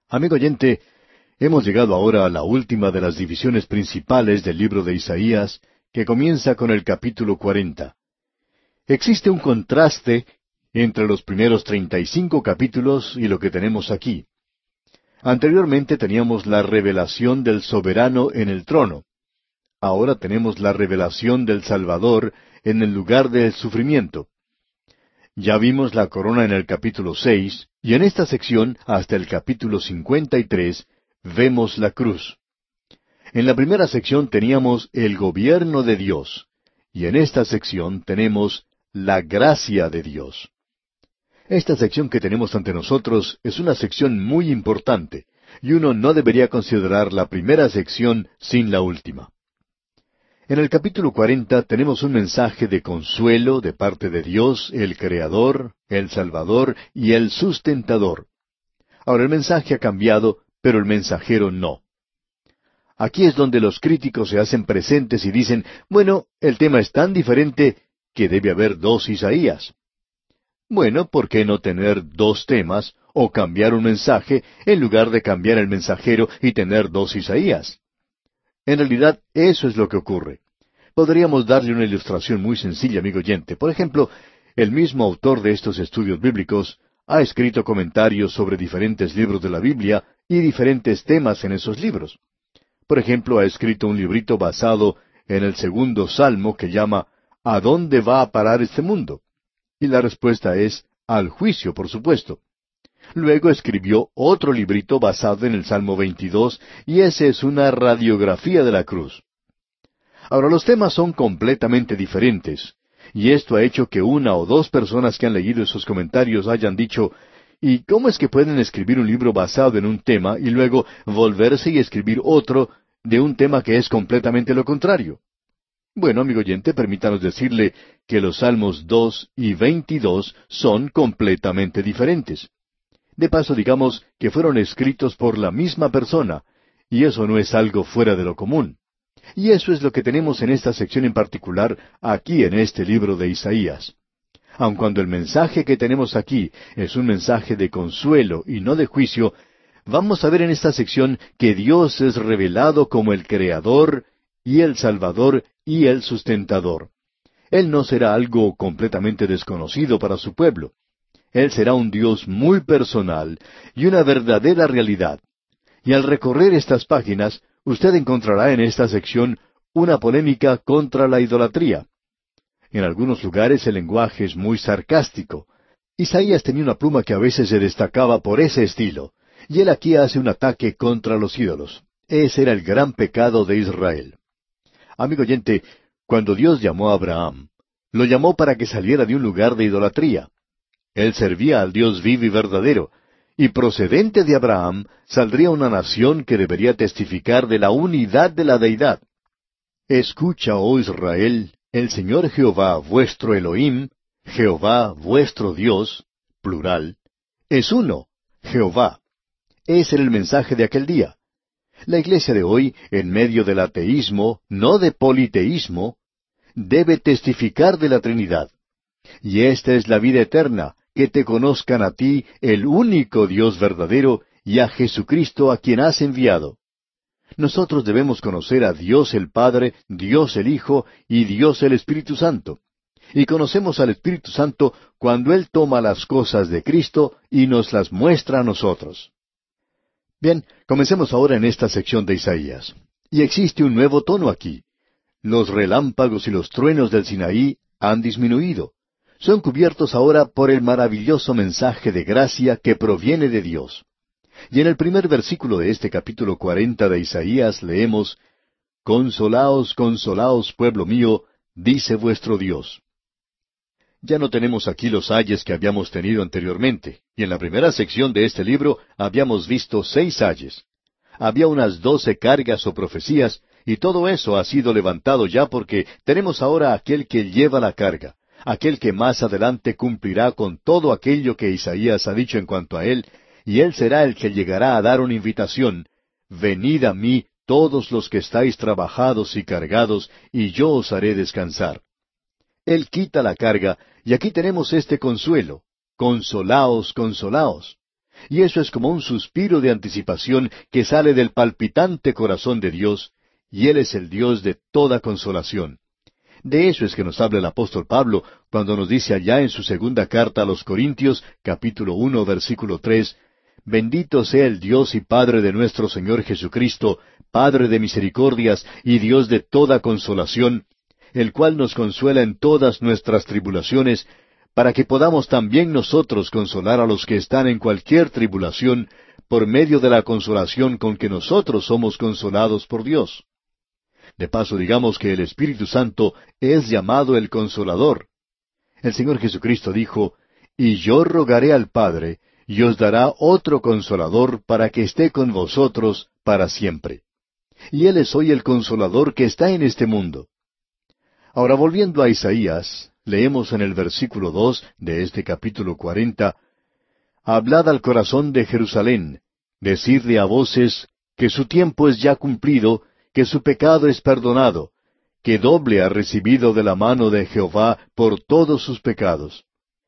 Amigo oyente, hemos llegado ahora a la última de las divisiones principales del libro de Isaías, que comienza con el capítulo 40. Existe un contraste entre los primeros 35 capítulos y lo que tenemos aquí. Anteriormente teníamos la revelación del soberano en el trono. Ahora tenemos la revelación del Salvador en el lugar del sufrimiento. Ya vimos la corona en el capítulo 6, y en esta sección, hasta el capítulo 53, vemos la cruz. En la primera sección teníamos el gobierno de Dios, y en esta sección tenemos la gracia de Dios. Esta sección que tenemos ante nosotros es una sección muy importante, y uno no debería considerar la primera sección sin la última. En el capítulo 40 tenemos un mensaje de consuelo de parte de Dios, el Creador, el Salvador y el Sustentador. Ahora el mensaje ha cambiado, pero el mensajero no. Aquí es donde los críticos se hacen presentes y dicen, bueno, el tema es tan diferente que debe haber dos Isaías. Bueno, ¿por qué no tener dos temas o cambiar un mensaje en lugar de cambiar el mensajero y tener dos Isaías? En realidad, eso es lo que ocurre. Podríamos darle una ilustración muy sencilla, amigo oyente. Por ejemplo, el mismo autor de estos estudios bíblicos ha escrito comentarios sobre diferentes libros de la Biblia y diferentes temas en esos libros. Por ejemplo, ha escrito un librito basado en el segundo Salmo que llama ¿A dónde va a parar este mundo? Y la respuesta es al juicio, por supuesto. Luego escribió otro librito basado en el Salmo 22, y ese es una radiografía de la cruz. Ahora, los temas son completamente diferentes, y esto ha hecho que una o dos personas que han leído esos comentarios hayan dicho, ¿y cómo es que pueden escribir un libro basado en un tema y luego volverse y escribir otro de un tema que es completamente lo contrario? Bueno, amigo oyente, permítanos decirle que los Salmos 2 y 22 son completamente diferentes. De paso, digamos que fueron escritos por la misma persona, y eso no es algo fuera de lo común. Y eso es lo que tenemos en esta sección en particular, aquí en este libro de Isaías. Aun cuando el mensaje que tenemos aquí es un mensaje de consuelo y no de juicio, vamos a ver en esta sección que Dios es revelado como el Creador y el Salvador y el Sustentador. Él no será algo completamente desconocido para su pueblo. Él será un Dios muy personal y una verdadera realidad. Y al recorrer estas páginas, usted encontrará en esta sección una polémica contra la idolatría. En algunos lugares el lenguaje es muy sarcástico. Isaías tenía una pluma que a veces se destacaba por ese estilo, y él aquí hace un ataque contra los ídolos. Ese era el gran pecado de Israel. Amigo oyente, cuando Dios llamó a Abraham, lo llamó para que saliera de un lugar de idolatría. Él servía al Dios vivo y verdadero, y procedente de Abraham saldría una nación que debería testificar de la unidad de la deidad. Escucha, oh Israel, el Señor Jehová vuestro Elohim, Jehová vuestro Dios, plural, es uno, Jehová. Ese era el mensaje de aquel día. La iglesia de hoy, en medio del ateísmo, no de politeísmo, debe testificar de la Trinidad. Y esta es la vida eterna, que te conozcan a ti, el único Dios verdadero, y a Jesucristo a quien has enviado. Nosotros debemos conocer a Dios el Padre, Dios el Hijo y Dios el Espíritu Santo. Y conocemos al Espíritu Santo cuando Él toma las cosas de Cristo y nos las muestra a nosotros. Bien, comencemos ahora en esta sección de Isaías. Y existe un nuevo tono aquí. Los relámpagos y los truenos del Sinaí han disminuido. Son cubiertos ahora por el maravilloso mensaje de gracia que proviene de Dios. Y en el primer versículo de este capítulo 40 de Isaías leemos, Consolaos, consolaos, pueblo mío, dice vuestro Dios. Ya no tenemos aquí los ayes que habíamos tenido anteriormente, y en la primera sección de este libro habíamos visto 6 ayes. Había unas 12 cargas o profecías, y todo eso ha sido levantado ya porque tenemos ahora aquel que lleva la carga, aquel que más adelante cumplirá con todo aquello que Isaías ha dicho en cuanto a él, y él será el que llegará a dar una invitación, venid a mí todos los que estáis trabajados y cargados, y yo os haré descansar. Él quita la carga, y aquí tenemos este consuelo, consolaos, consolaos. Y eso es como un suspiro de anticipación que sale del palpitante corazón de Dios, y Él es el Dios de toda consolación. De eso es que nos habla el apóstol Pablo cuando nos dice allá en su segunda carta a los Corintios, capítulo 1, versículo 3, Bendito sea el Dios y Padre de nuestro Señor Jesucristo, Padre de misericordias y Dios de toda consolación, el cual nos consuela en todas nuestras tribulaciones, para que podamos también nosotros consolar a los que están en cualquier tribulación, por medio de la consolación con que nosotros somos consolados por Dios. De paso, digamos que el Espíritu Santo es llamado el Consolador. El Señor Jesucristo dijo, Y yo rogaré al Padre, y os dará otro Consolador para que esté con vosotros para siempre. Y Él es hoy el Consolador que está en este mundo. Ahora, volviendo a Isaías, leemos en el versículo 2 de este capítulo 40, Hablad al corazón de Jerusalén, decidle a voces que su tiempo es ya cumplido, que su pecado es perdonado, que doble ha recibido de la mano de Jehová por todos sus pecados.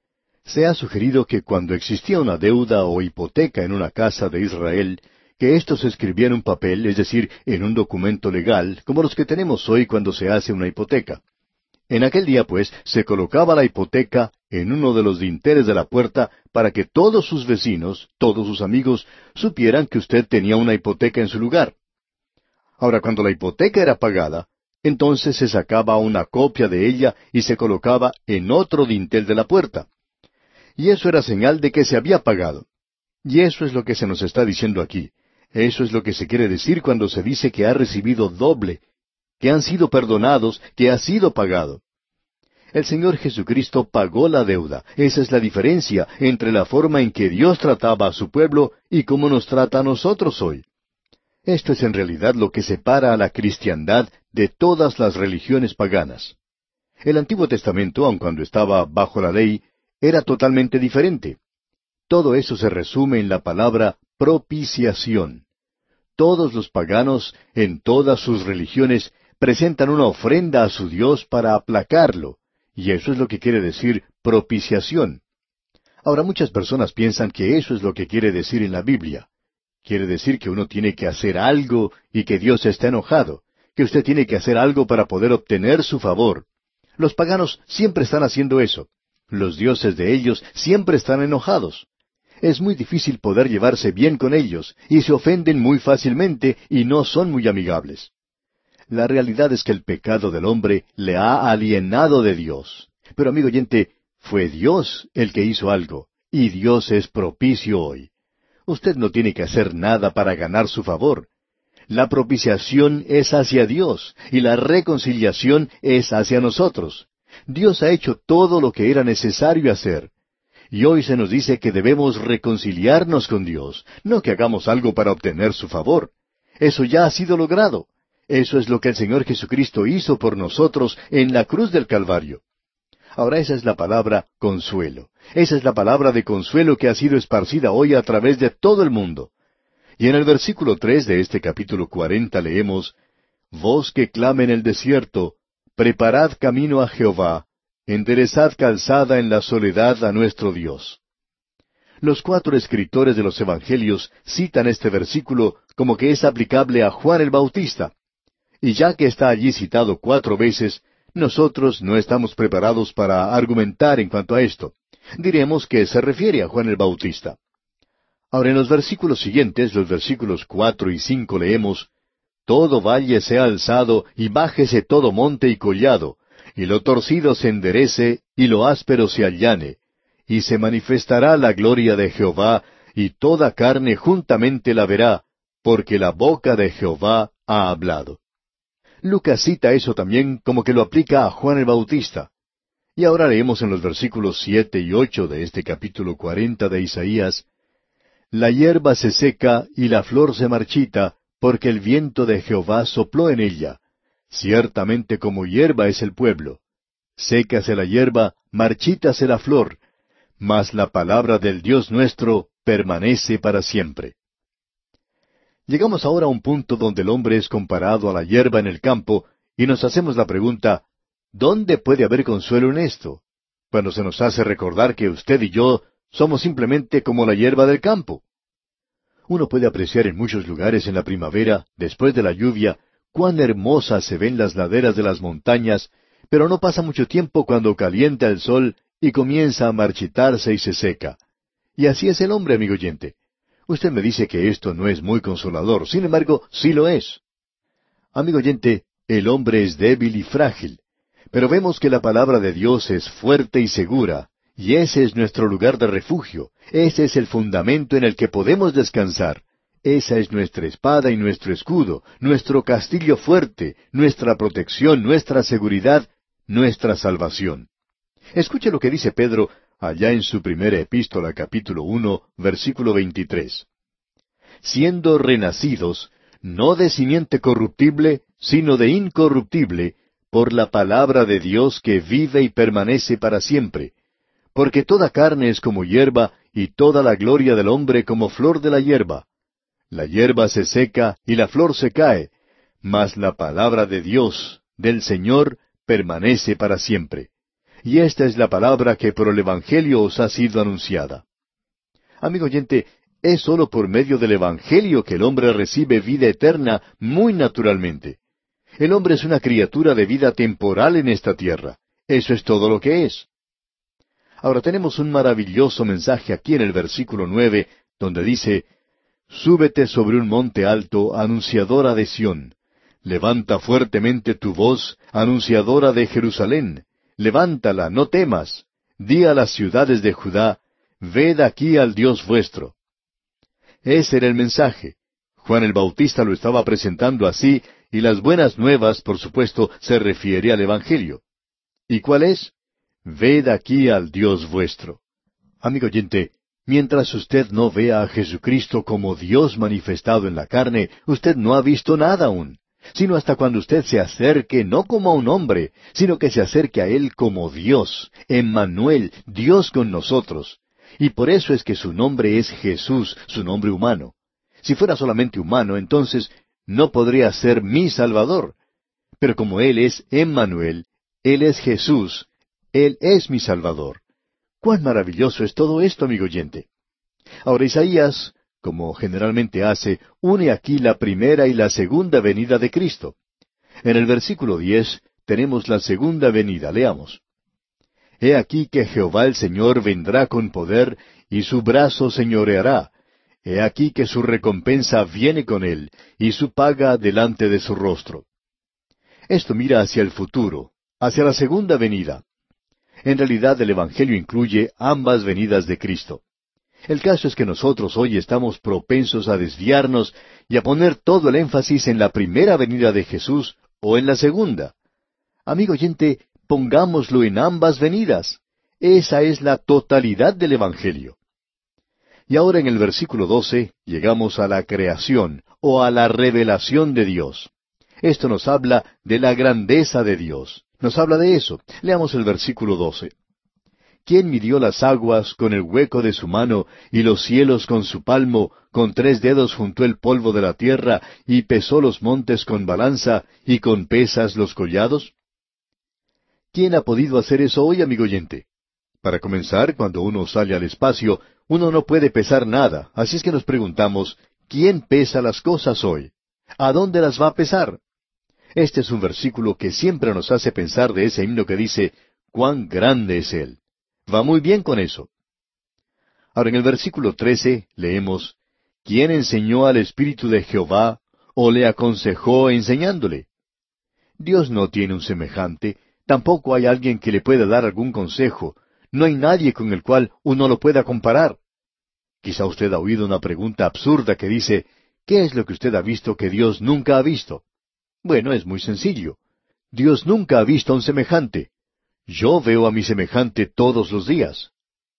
Se ha sugerido que cuando existía una deuda o hipoteca en una casa de Israel, que esto se escribía en un papel, es decir, en un documento legal, como los que tenemos hoy cuando se hace una hipoteca. En aquel día, pues, se colocaba la hipoteca en uno de los dinteles de la puerta para que todos sus vecinos, todos sus amigos, supieran que usted tenía una hipoteca en su lugar. Ahora, cuando la hipoteca era pagada, entonces se sacaba una copia de ella y se colocaba en otro dintel de la puerta. Y eso era señal de que se había pagado. Y eso es lo que se nos está diciendo aquí. Eso es lo que se quiere decir cuando se dice que ha recibido doble, que han sido perdonados, que ha sido pagado. El Señor Jesucristo pagó la deuda. Esa es la diferencia entre la forma en que Dios trataba a su pueblo y cómo nos trata a nosotros hoy. Esto es en realidad lo que separa a la cristiandad de todas las religiones paganas. El Antiguo Testamento, aun cuando estaba bajo la ley, era totalmente diferente. Todo eso se resume en la palabra propiciación. Todos los paganos, en todas sus religiones, presentan una ofrenda a su Dios para aplacarlo, y eso es lo que quiere decir propiciación. Ahora, muchas personas piensan que eso es lo que quiere decir en la Biblia. Quiere decir que uno tiene que hacer algo y que Dios está enojado, que usted tiene que hacer algo para poder obtener su favor. Los paganos siempre están haciendo eso. Los dioses de ellos siempre están enojados. Es muy difícil poder llevarse bien con ellos, y se ofenden muy fácilmente y no son muy amigables. La realidad es que el pecado del hombre le ha alienado de Dios. Pero, amigo oyente, fue Dios el que hizo algo, y Dios es propicio hoy. Usted no tiene que hacer nada para ganar su favor. La propiciación es hacia Dios, y la reconciliación es hacia nosotros. Dios ha hecho todo lo que era necesario hacer. Y hoy se nos dice que debemos reconciliarnos con Dios, no que hagamos algo para obtener su favor. Eso ya ha sido logrado. Eso es lo que el Señor Jesucristo hizo por nosotros en la cruz del Calvario. Ahora esa es la palabra consuelo. Esa es la palabra de consuelo que ha sido esparcida hoy a través de todo el mundo. Y en el versículo 3 de este capítulo 40 leemos, Voz que clame en el desierto, preparad camino a Jehová, enderezad calzada en la soledad a nuestro Dios. Los 4 escritores de los Evangelios citan este versículo como que es aplicable a Juan el Bautista. Y ya que está allí citado 4 veces, nosotros no estamos preparados para argumentar en cuanto a esto. Diremos que se refiere a Juan el Bautista. Ahora en los versículos siguientes, los versículos 4 y 5 leemos, Todo valle sea alzado, y bájese todo monte y collado, y lo torcido se enderece, y lo áspero se allane, y se manifestará la gloria de Jehová, y toda carne juntamente la verá, porque la boca de Jehová ha hablado. Lucas cita eso también como que lo aplica a Juan el Bautista. Y ahora leemos en los versículos 7 y 8 de este capítulo 40 de Isaías, La hierba se seca y la flor se marchita, porque el viento de Jehová sopló en ella. Ciertamente como hierba es el pueblo. Sécase la hierba, marchítase la flor, mas la palabra del Dios nuestro permanece para siempre. Llegamos ahora a un punto donde el hombre es comparado a la hierba en el campo, y nos hacemos la pregunta, ¿dónde puede haber consuelo en esto? Cuando se nos hace recordar que usted y yo Somos simplemente como la hierba del campo. Uno puede apreciar en muchos lugares en la primavera, después de la lluvia, cuán hermosas se ven las laderas de las montañas, pero no pasa mucho tiempo cuando calienta el sol y comienza a marchitarse y se seca. Y así es el hombre, amigo oyente. Usted me dice que esto no es muy consolador, sin embargo, sí lo es. Amigo oyente, el hombre es débil y frágil, pero vemos que la palabra de Dios es fuerte y segura, y ese es nuestro lugar de refugio, ese es el fundamento en el que podemos descansar. Esa es nuestra espada y nuestro escudo, nuestro castillo fuerte, nuestra protección, nuestra seguridad, nuestra salvación. Escuche lo que dice Pedro allá en su primera epístola, capítulo 1, versículo 23. Siendo renacidos, no de simiente corruptible, sino de incorruptible, por la palabra de Dios que vive y permanece para siempre. Porque toda carne es como hierba, y toda la gloria del hombre como flor de la hierba. La hierba se seca y la flor se cae, mas la palabra de Dios, del Señor, permanece para siempre. Y esta es la palabra que por el Evangelio os ha sido anunciada. Amigo oyente, es sólo por medio del Evangelio que el hombre recibe vida eterna muy naturalmente. El hombre es una criatura de vida temporal en esta tierra. Eso es todo lo que es. Ahora tenemos un maravilloso mensaje aquí en el versículo 9, donde dice, Súbete sobre un monte alto, anunciadora de Sión. Levanta fuertemente tu voz, anunciadora de Jerusalén. Levántala, no temas. Di a las ciudades de Judá, ved aquí al Dios vuestro. Ese era el mensaje. Juan el Bautista lo estaba presentando así, y las buenas nuevas, por supuesto, se refiere al Evangelio. ¿Y cuál es? Ved aquí al Dios vuestro. Amigo oyente, mientras usted no vea a Jesucristo como Dios manifestado en la carne, usted no ha visto nada aún, sino hasta cuando usted se acerque no como a un hombre, sino que se acerque a Él como Dios, Emmanuel, Dios con nosotros. Y por eso es que su nombre es Jesús, su nombre humano. Si fuera solamente humano, entonces no podría ser mi Salvador. Pero como Él es Emmanuel, Él es Jesús, Él es mi Salvador. ¡Cuán maravilloso es todo esto, amigo oyente! Ahora Isaías, como generalmente hace, une aquí la primera y la segunda venida de Cristo. En el versículo 10 tenemos la segunda venida. Leamos. He aquí que Jehová el Señor vendrá con poder, y su brazo señoreará. He aquí que su recompensa viene con él, y su paga delante de su rostro. Esto mira hacia el futuro, hacia la segunda venida. En realidad el Evangelio incluye ambas venidas de Cristo. El caso es que nosotros hoy estamos propensos a desviarnos y a poner todo el énfasis en la primera venida de Jesús o en la segunda. Amigo oyente, pongámoslo en ambas venidas. Esa es la totalidad del Evangelio. Y ahora en el versículo 12 llegamos a la creación o a la revelación de Dios. Esto nos habla de la grandeza de Dios. Nos habla de eso. Leamos el versículo 12. ¿Quién midió las aguas con el hueco de su mano, y los cielos con su palmo, con 3 dedos juntó el polvo de la tierra, y pesó los montes con balanza, y con pesas los collados? ¿Quién ha podido hacer eso hoy, amigo oyente? Para comenzar, cuando uno sale al espacio, uno no puede pesar nada, así es que nos preguntamos, ¿quién pesa las cosas hoy? ¿A dónde las va a pesar? Este es un versículo que siempre nos hace pensar de ese himno que dice, ¡cuán grande es Él! Va muy bien con eso. Ahora en el versículo 13 leemos, ¿quién enseñó al Espíritu de Jehová o le aconsejó enseñándole? Dios no tiene un semejante, tampoco hay alguien que le pueda dar algún consejo, no hay nadie con el cual uno lo pueda comparar. Quizá usted ha oído una pregunta absurda que dice, ¿qué es lo que usted ha visto que Dios nunca ha visto? Bueno, es muy sencillo. Dios nunca ha visto a un semejante. Yo veo a mi semejante todos los días.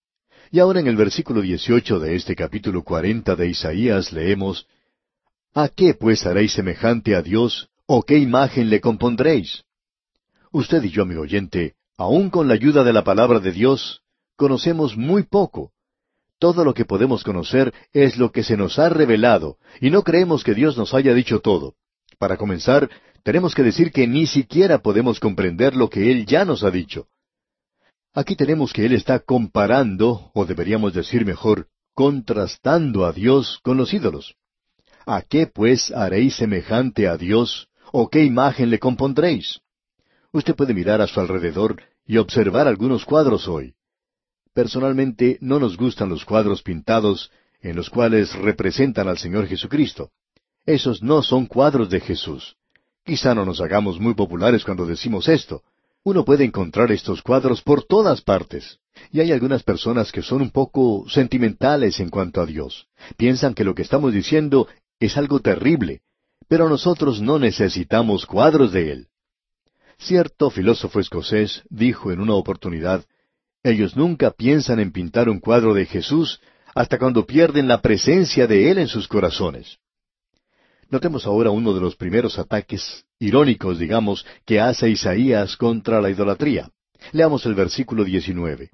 Y ahora en el versículo 18 de este capítulo 40 de Isaías leemos, ¿a qué pues haréis semejante a Dios, o qué imagen le compondréis? Usted y yo, amigo oyente, aun con la ayuda de la palabra de Dios, conocemos muy poco. Todo lo que podemos conocer es lo que se nos ha revelado, y no creemos que Dios nos haya dicho todo. Para comenzar, tenemos que decir que ni siquiera podemos comprender lo que Él ya nos ha dicho. Aquí tenemos que él está comparando, o deberíamos decir mejor, contrastando a Dios con los ídolos. ¿A qué pues haréis semejante a Dios, o qué imagen le compondréis? Usted puede mirar a su alrededor y observar algunos cuadros hoy. Personalmente no nos gustan los cuadros pintados en los cuales representan al Señor Jesucristo. Esos no son cuadros de Jesús. Quizá no nos hagamos muy populares cuando decimos esto. Uno puede encontrar estos cuadros por todas partes. Y hay algunas personas que son un poco sentimentales en cuanto a Dios. Piensan que lo que estamos diciendo es algo terrible. Pero nosotros no necesitamos cuadros de Él. Cierto filósofo escocés dijo en una oportunidad, ellos nunca piensan en pintar un cuadro de Jesús hasta cuando pierden la presencia de Él en sus corazones. Notemos ahora uno de los primeros ataques, irónicos, digamos, que hace Isaías contra la idolatría. Leamos el versículo 19.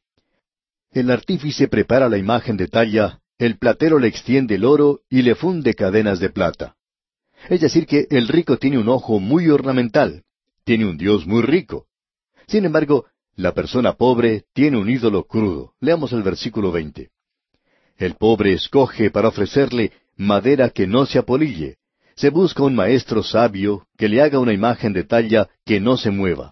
El artífice prepara la imagen de talla, el platero le extiende el oro y le funde cadenas de plata. Es decir, que el rico tiene un ojo muy ornamental, tiene un Dios muy rico. Sin embargo, la persona pobre tiene un ídolo crudo. Leamos el versículo 20. El pobre escoge para ofrecerle madera que no se apolille. Se busca un maestro sabio que le haga una imagen de talla que no se mueva.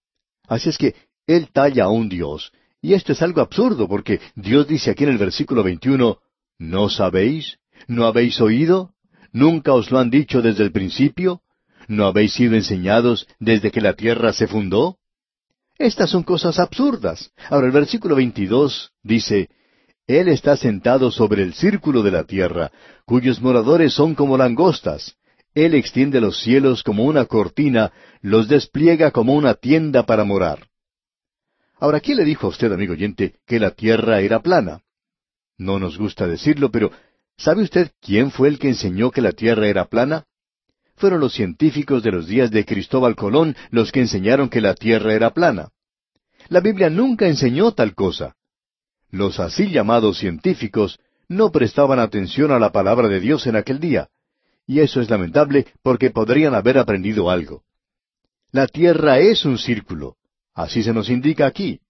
Así es que él talla a un Dios, y esto es algo absurdo, porque Dios dice aquí en el versículo 21, ¿no sabéis? ¿No habéis oído? ¿Nunca os lo han dicho desde el principio? ¿No habéis sido enseñados desde que la tierra se fundó? Estas son cosas absurdas. Ahora el versículo 22 dice, Él está sentado sobre el círculo de la tierra, cuyos moradores son como langostas. Él extiende los cielos como una cortina, los despliega como una tienda para morar. Ahora, ¿quién le dijo a usted, amigo oyente, que la tierra era plana? No nos gusta decirlo, pero ¿sabe usted quién fue el que enseñó que la tierra era plana? Fueron los científicos de los días de Cristóbal Colón los que enseñaron que la tierra era plana. La Biblia nunca enseñó tal cosa. Los así llamados científicos no prestaban atención a la palabra de Dios en aquel día, y eso es lamentable porque podrían haber aprendido algo. La tierra es un círculo, así se nos indica aquí.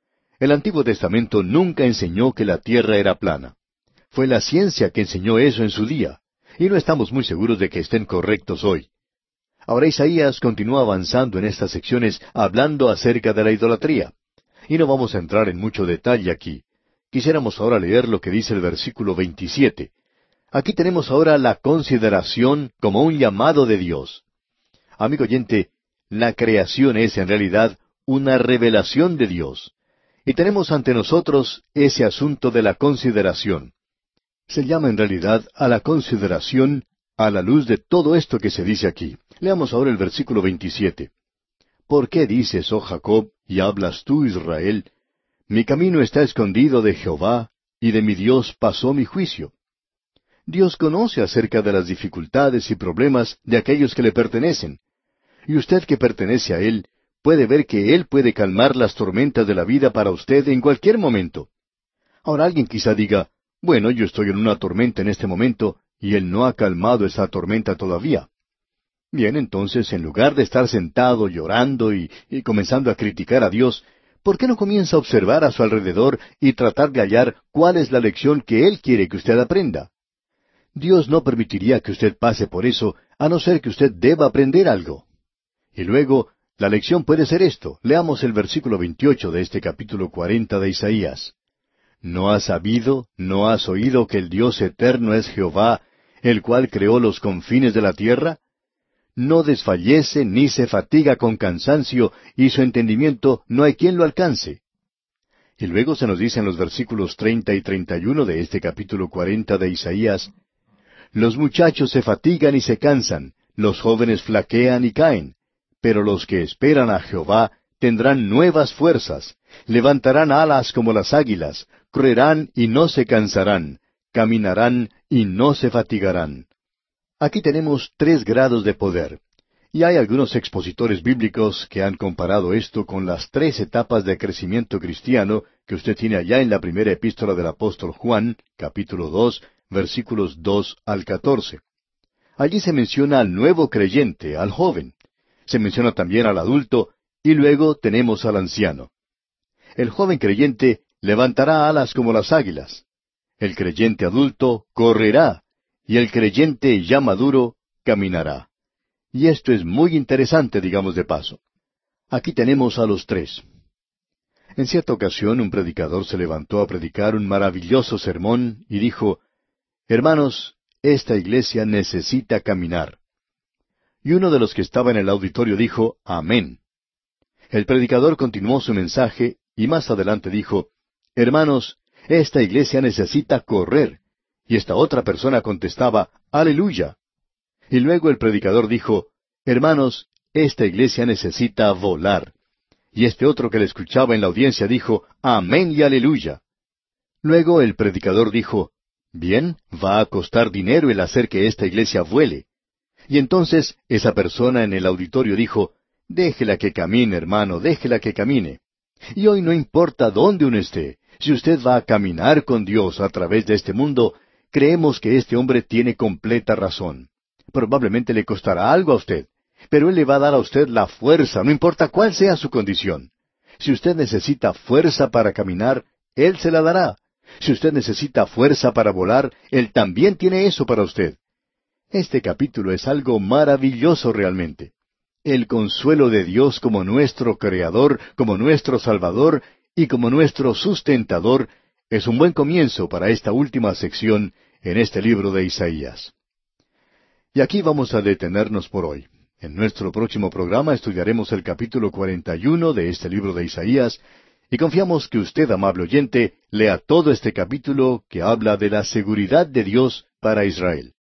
El Antiguo Testamento nunca enseñó que la tierra era plana. Fue la ciencia que enseñó eso en su día, y no estamos muy seguros de que estén correctos hoy. Ahora Isaías continúa avanzando en estas secciones hablando acerca de la idolatría. Y no vamos a entrar en mucho detalle aquí. Quisiéramos ahora leer lo que dice el versículo 27. Aquí tenemos ahora la consideración como un llamado de Dios. Amigo oyente, la creación es en realidad una revelación de Dios. Y tenemos ante nosotros ese asunto de la consideración. Se llama en realidad a la consideración a la luz de todo esto que se dice aquí. Leamos ahora el versículo 27. ¿Por qué dices, oh Jacob, y hablas tú, Israel? Mi camino está escondido de Jehová, y de mi Dios pasó mi juicio. Dios conoce acerca de las dificultades y problemas de aquellos que le pertenecen. Y usted que pertenece a Él, puede ver que Él puede calmar las tormentas de la vida para usted en cualquier momento. Ahora alguien quizá diga, bueno, yo estoy en una tormenta en este momento, y Él no ha calmado esa tormenta todavía. Bien, entonces, en lugar de estar sentado llorando y comenzando a criticar a Dios, ¿por qué no comienza a observar a su alrededor y tratar de hallar cuál es la lección que Él quiere que usted aprenda? Dios no permitiría que usted pase por eso, a no ser que usted deba aprender algo. Y luego, la lección puede ser esto. Leamos el versículo 28 de este capítulo 40 de Isaías. ¿No has sabido, no has oído que el Dios eterno es Jehová, el cual creó los confines de la tierra? No desfallece ni se fatiga con cansancio, y su entendimiento no hay quien lo alcance. Y luego se nos dice en los versículos 30 y 31 de este capítulo 40 de Isaías, Los muchachos se fatigan y se cansan, los jóvenes flaquean y caen, pero los que esperan a Jehová tendrán nuevas fuerzas, levantarán alas como las águilas, correrán y no se cansarán, caminarán y no se fatigarán. Aquí tenemos 3 grados de poder, y hay algunos expositores bíblicos que han comparado esto con las 3 etapas de crecimiento cristiano que usted tiene allá en la primera epístola del apóstol Juan, capítulo 2, versículos 2 al 14. Allí se menciona al nuevo creyente, al joven. Se menciona también al adulto, y luego tenemos al anciano. El joven creyente levantará alas como las águilas. El creyente adulto correrá, y el creyente ya maduro caminará. Y esto es muy interesante, digamos de paso. Aquí tenemos a los tres. En cierta ocasión un predicador se levantó a predicar un maravilloso sermón y dijo, «Hermanos, esta iglesia necesita caminar». Y uno de los que estaba en el auditorio dijo, «Amén». El predicador continuó su mensaje y más adelante dijo, «Hermanos, esta iglesia necesita correr». Y esta otra persona contestaba, «Aleluya». Y luego el predicador dijo, «Hermanos, esta iglesia necesita volar». Y este otro que le escuchaba en la audiencia dijo, «Amén y aleluya». Luego el predicador dijo, «Bien, va a costar dinero el hacer que esta iglesia vuele». Y entonces esa persona en el auditorio dijo, «Déjela que camine, hermano, déjela que camine». Y hoy no importa dónde uno esté, si usted va a caminar con Dios a través de este mundo, creemos que este hombre tiene completa razón. Probablemente le costará algo a usted, pero Él le va a dar a usted la fuerza, no importa cuál sea su condición. Si usted necesita fuerza para caminar, Él se la dará. Si usted necesita fuerza para volar, Él también tiene eso para usted. Este capítulo es algo maravilloso realmente. El consuelo de Dios como nuestro Creador, como nuestro Salvador y como nuestro sustentador es un buen comienzo para esta última sección en este libro de Isaías. Y aquí vamos a detenernos por hoy. En nuestro próximo programa estudiaremos el capítulo 41 de este libro de Isaías, y confiamos que usted, amable oyente, lea todo este capítulo que habla de la seguridad de Dios para Israel.